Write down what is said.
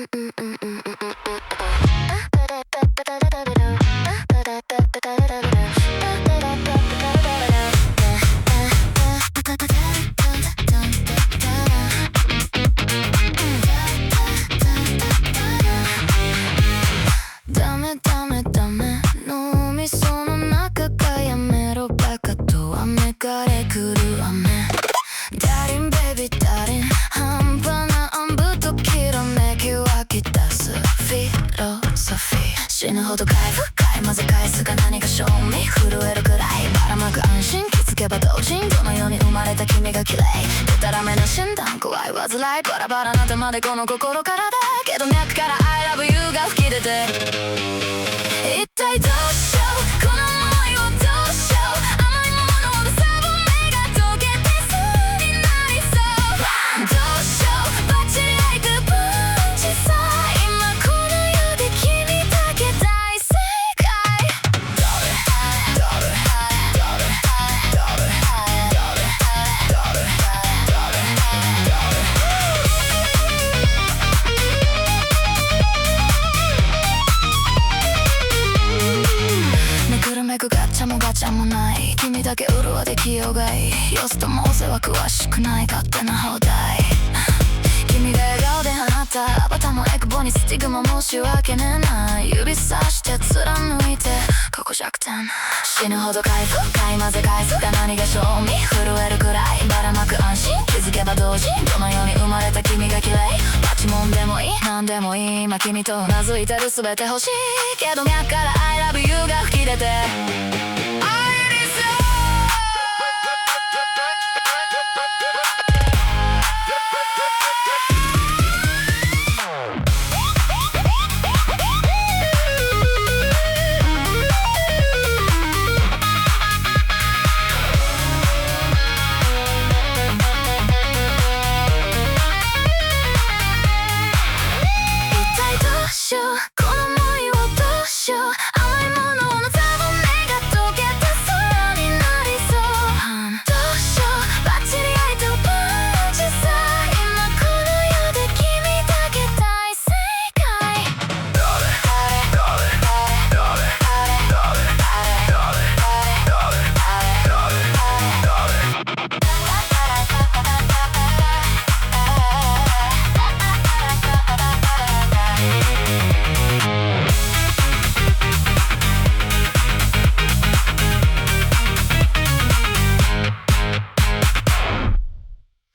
ダメダメダメ脳みその中がやめろバカと雨枯れ来る雨ダーリンベイビーダーリン半端な暗部ときらめき湧き出すフィロソフィー死ぬほど回復買い混ぜ返すが何か賞味震えるくらいばらまく安心気づけば同人どの世に生まれた君が綺麗でたらめな診断怖い煩いバラバラな手までこの心からだけど脈から I love you が吹き出て一体どうしようこの想いをどうしよう甘いものほどサボ目が溶けてそうになりそうどうしようバッチリアイクプンチさ今この世で君だけ大正解めくるめくガチャもガチャもない君だけ潤わできようがいいよすともお世話詳しくない勝手な放題君が笑顔で放ったアバターもエクボにスティグマ申し訳ねえない指さして貫いてここ弱点死ぬほど回復買い混ぜ返すが何が賞味震えるくらいばらまく安心気づけば同時どの世に生まれた君が綺麗パチモンでもいい何でもいい今君とうなずいてる全て欲しいけど脈から I love you が吹き出て